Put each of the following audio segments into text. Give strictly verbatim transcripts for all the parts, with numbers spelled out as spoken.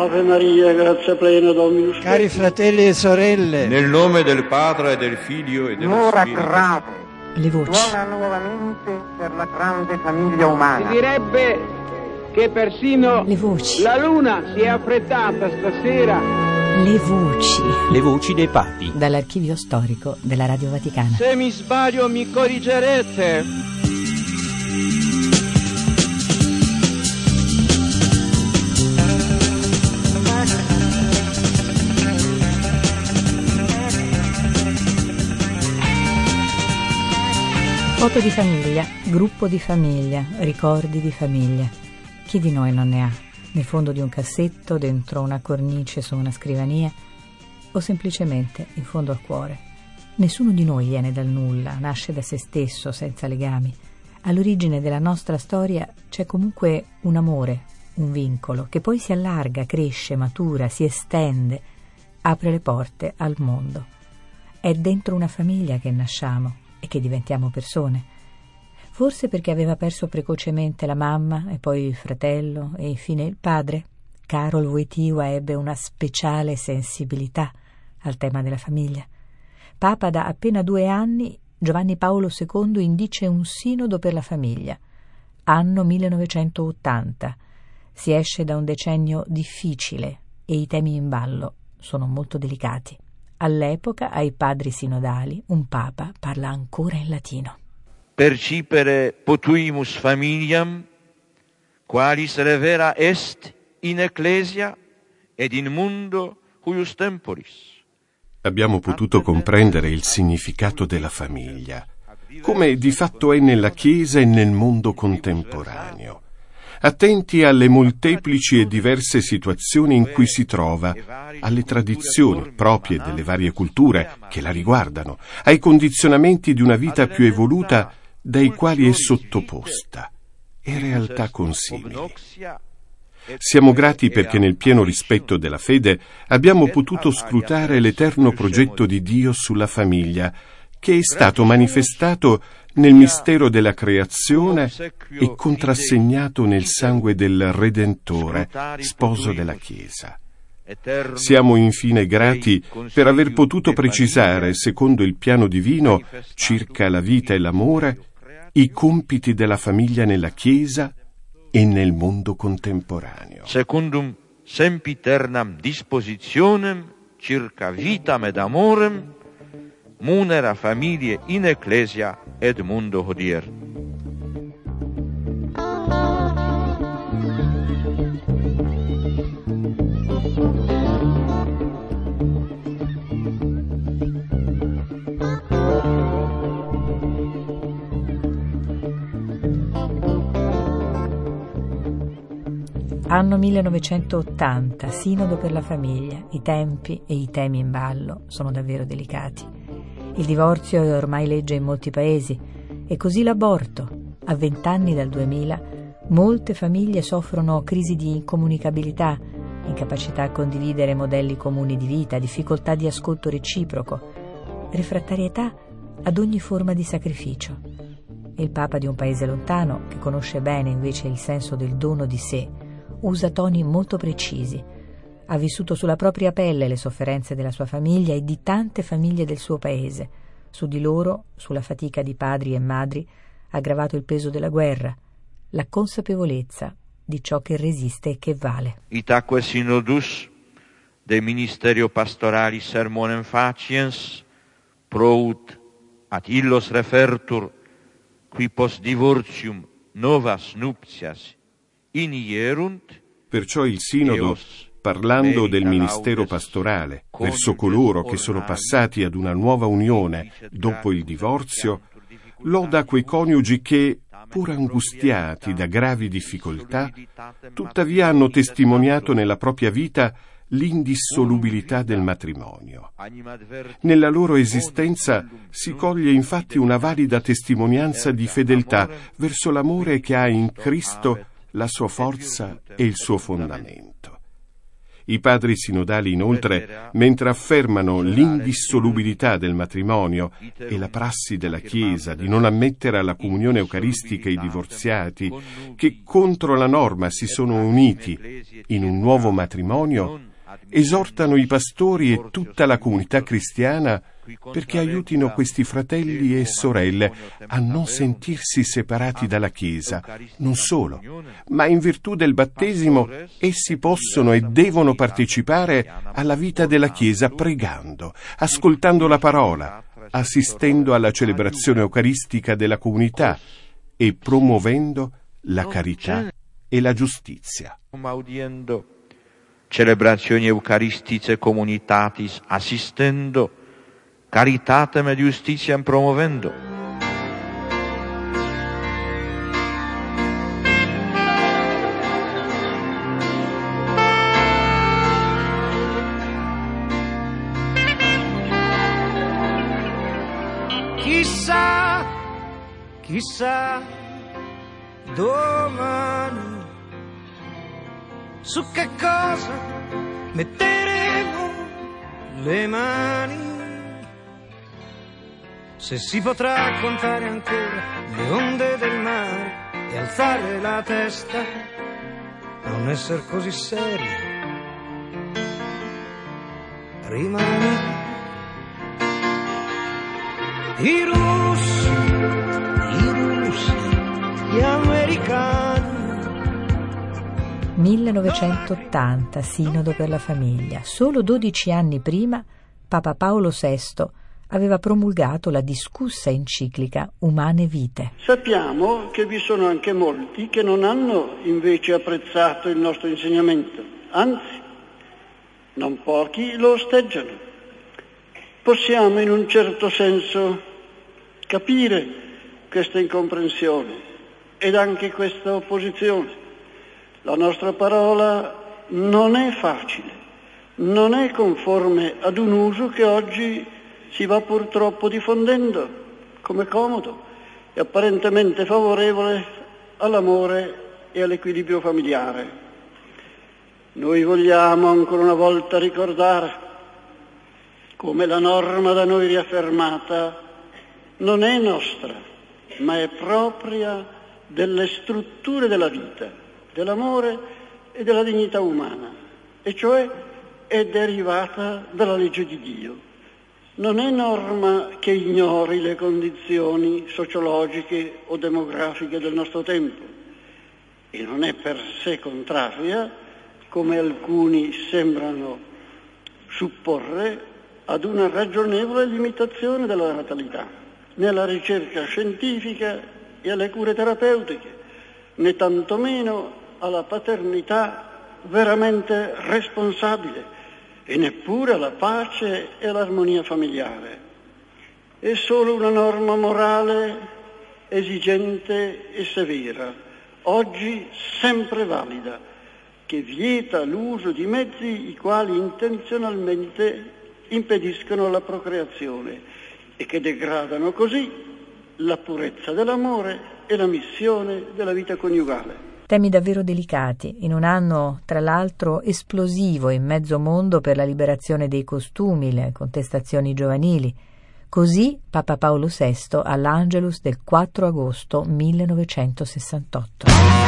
Ave Maria, grazia plena, Dominus tecum. Cari fratelli e sorelle, nel nome del Padre e del Figlio e dello L'ora Spirito. grave. Le voci. Suona nuovamente per la grande famiglia umana. Si direbbe che persino Le voci. la luna si è affrettata stasera. Le voci. Le voci dei papi. Dall'archivio storico della Radio Vaticana. Se mi sbaglio mi corrigerete. Foto di famiglia, gruppo di famiglia, ricordi di famiglia. Chi di noi non ne ha? Nel fondo di un cassetto, dentro una cornice su una scrivania, o semplicemente in fondo al cuore. Nessuno di noi viene dal nulla, nasce da se stesso, senza legami. All'origine della nostra storia c'è comunque un amore, un vincolo, che poi si allarga, cresce, matura, si estende, apre le porte al mondo. È dentro una famiglia che nasciamo e che diventiamo persone. Forse perché aveva perso precocemente la mamma e poi il fratello e infine il padre, Karol Wojtyła ebbe una speciale sensibilità al tema della famiglia. Papa da appena due anni, Giovanni Paolo secondo indice un sinodo per la famiglia. Anno millenovecentottanta. Si esce da un decennio difficile e i temi in ballo sono molto delicati. All'epoca, ai padri sinodali, un papa parla ancora in latino. Percipere potuimus familiam, qualis revera est in ecclesia ed in mundo huius temporis. Abbiamo potuto comprendere il significato della famiglia, come di fatto è nella Chiesa e nel mondo contemporaneo. Attenti alle molteplici e diverse situazioni in cui si trova, alle tradizioni proprie delle varie culture che la riguardano, ai condizionamenti di una vita più evoluta dai quali è sottoposta, e realtà consimili. Siamo grati perché nel pieno rispetto della fede abbiamo potuto scrutare l'eterno progetto di Dio sulla famiglia, che è stato manifestato nel mistero della creazione e contrassegnato nel sangue del Redentore, sposo della Chiesa. Siamo infine grati per aver potuto precisare, secondo il piano divino, circa la vita e l'amore, i compiti della famiglia nella Chiesa e nel mondo contemporaneo. Secundum sempiternam dispositionem circa vitam ed amorem munera familie in ecclesia ed mundo hodier. Anno millenovecentottanta, sinodo per la famiglia. I tempi e i temi in ballo sono davvero delicati. Il divorzio è ormai legge in molti paesi e così l'aborto. A vent'anni dal duemila molte famiglie soffrono crisi di incomunicabilità, incapacità a condividere modelli comuni di vita, difficoltà di ascolto reciproco, refrattarietà ad ogni forma di sacrificio. Il Papa di un paese lontano, che conosce bene invece il senso del dono di sé, usa toni molto precisi. Ha vissuto sulla propria pelle le sofferenze della sua famiglia e di tante famiglie del suo paese. Su di loro, sulla fatica di padri e madri, ha gravato il peso della guerra, la consapevolezza di ciò che resiste e che vale. Itaque synodus de ministerio pastorali sermonem faciens prout ad illos refertur qui post divortium novas nuptias inierunt. Perciò il Sinodo, parlando del ministero pastorale verso coloro che sono passati ad una nuova unione dopo il divorzio, loda quei coniugi che, pur angustiati da gravi difficoltà, tuttavia hanno testimoniato nella propria vita l'indissolubilità del matrimonio. Nella loro esistenza si coglie infatti una valida testimonianza di fedeltà verso l'amore che ha in Cristo la sua forza e il suo fondamento. I padri sinodali, inoltre, mentre affermano l'indissolubilità del matrimonio e la prassi della Chiesa di non ammettere alla comunione eucaristica i divorziati, che contro la norma si sono uniti in un nuovo matrimonio, esortano i pastori e tutta la comunità cristiana perché aiutino questi fratelli e sorelle a non sentirsi separati dalla Chiesa. Non solo, ma in virtù del battesimo essi possono e devono partecipare alla vita della Chiesa pregando, ascoltando la parola, assistendo alla celebrazione eucaristica della comunità e promuovendo la carità e la giustizia. Celebrazioni eucaristice comunitatis assistendo, caritatem et justitiam promovendo. Chissà, chissà, domani su che cosa metteremo le mani, se si potrà contare ancora le onde del mare e alzare la testa, non essere così seri, rimani. I russi, i russi, gli americani. millenovecentottanta, Sinodo per la famiglia. Solo dodici anni prima, Papa Paolo sesto aveva promulgato la discussa enciclica Humanae Vitae. Sappiamo che vi sono anche molti che non hanno invece apprezzato il nostro insegnamento, anzi, non pochi lo osteggiano. Possiamo in un certo senso capire questa incomprensione ed anche questa opposizione. La nostra parola non è facile, non è conforme ad un uso che oggi si va purtroppo diffondendo come comodo e apparentemente favorevole all'amore e all'equilibrio familiare. Noi vogliamo ancora una volta ricordare come la norma da noi riaffermata non è nostra, ma è propria delle strutture della vita, dell'amore e della dignità umana, e cioè è derivata dalla legge di Dio. Non è norma che ignori le condizioni sociologiche o demografiche del nostro tempo e non è per sé contraria, come alcuni sembrano supporre, ad una ragionevole limitazione della natalità, né alla ricerca scientifica e alle cure terapeutiche, né tantomeno alla paternità veramente responsabile e neppure alla pace e all'armonia familiare. È solo una norma morale esigente e severa, oggi sempre valida, che vieta l'uso di mezzi i quali intenzionalmente impediscono la procreazione e che degradano così la purezza dell'amore e la missione della vita coniugale. Temi davvero delicati, in un anno tra l'altro esplosivo in mezzo mondo per la liberazione dei costumi, le contestazioni giovanili. Così Papa Paolo sesto all'Angelus del quattro agosto millenovecentosessantotto.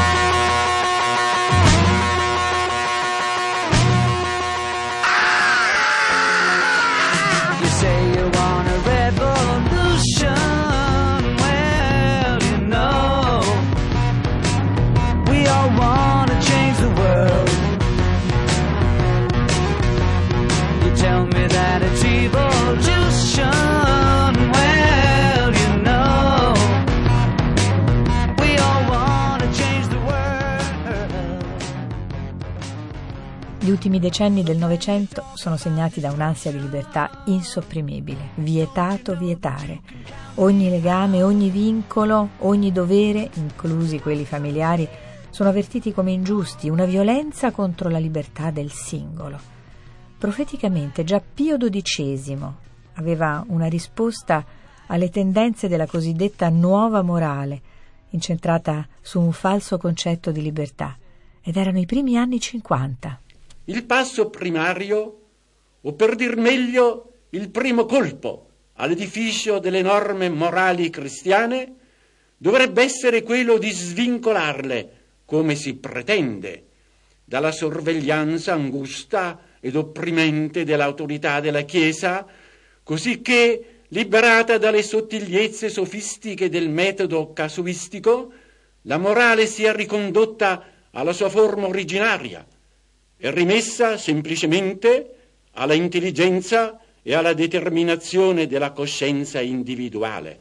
Gli ultimi decenni del Novecento sono segnati da un'ansia di libertà insopprimibile, vietato vietare. Ogni legame, ogni vincolo, ogni dovere, inclusi quelli familiari, sono avvertiti come ingiusti, una violenza contro la libertà del singolo. Profeticamente già Pio dodicesimo aveva una risposta alle tendenze della cosiddetta nuova morale, incentrata su un falso concetto di libertà, ed erano i primi anni cinquanta. il passo primario, o per dir meglio, il primo colpo all'edificio delle norme morali cristiane, dovrebbe essere quello di svincolarle, come si pretende, dalla sorveglianza angusta ed opprimente dell'autorità della Chiesa, così che, liberata dalle sottigliezze sofistiche del metodo casuistico, la morale sia ricondotta alla sua forma originaria e rimessa semplicemente alla intelligenza e alla determinazione della coscienza individuale.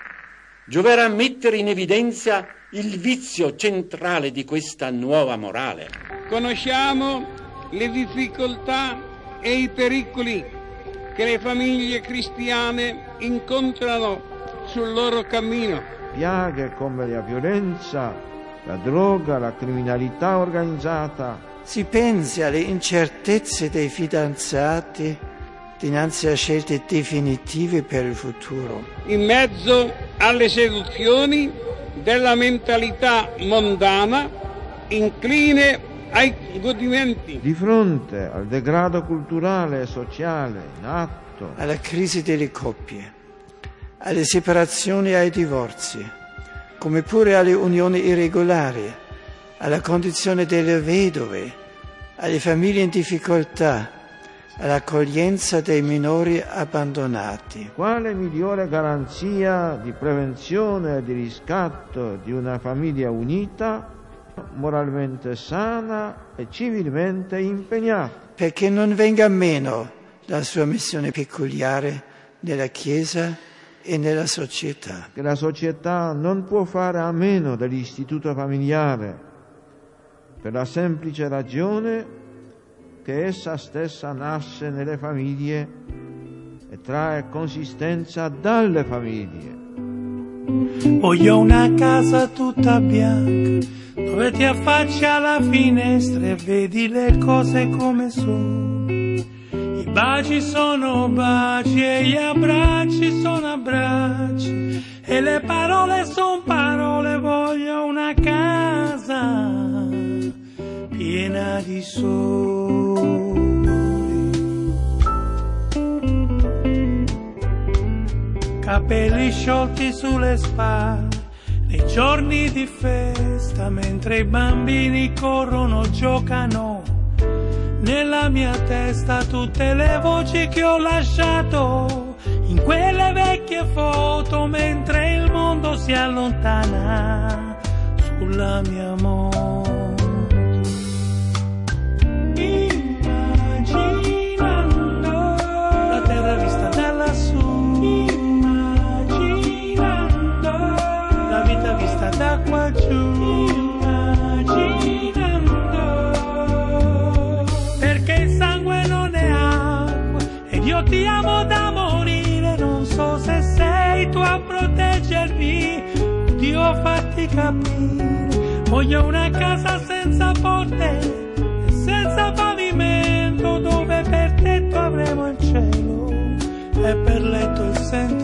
Gioverà mettere in evidenza il vizio centrale di questa nuova morale. Conosciamo le difficoltà e i pericoli che le famiglie cristiane incontrano sul loro cammino. Piaghe come la violenza, la droga, la criminalità organizzata. Si pensi alle incertezze dei fidanzati dinanzi a scelte definitive per il futuro. In mezzo alle seduzioni della mentalità mondana, incline ai godimenti. Di fronte al degrado culturale e sociale in atto. Alla crisi delle coppie, alle separazioni e ai divorzi, come pure alle unioni irregolari, alla condizione delle vedove, alle famiglie in difficoltà, all'accoglienza dei minori abbandonati. Quale migliore garanzia di prevenzione e di riscatto di una famiglia unita, moralmente sana e civilmente impegnata? Perché non venga meno la sua missione peculiare nella Chiesa e nella società. Che la società non può fare a meno dell'istituto familiare, per la semplice ragione che essa stessa nasce nelle famiglie e trae consistenza dalle famiglie. Voglio una casa tutta bianca, dove ti affacci alla finestra e vedi le cose come sono. I baci sono baci e gli abbracci sono abbracci e le parole sono parole. Voglio una casa piena di sole. Capelli sciolti sulle spalle nei giorni di festa, mentre i bambini corrono, giocano. Nella mia testa tutte le voci che ho lasciato in quelle vecchie foto, mentre il mondo si allontana sulla mia moto. Immaginando la terra vista da lassù, immaginando la vita vista da qua giù, immaginando, perché il sangue non è acqua ed io ti amo da morire. Non so se sei tu a proteggermi, Dio fatti capire. Voglio una casa senza porte e senza pavimento, dove per tetto avremo il cielo e per letto il sentimento.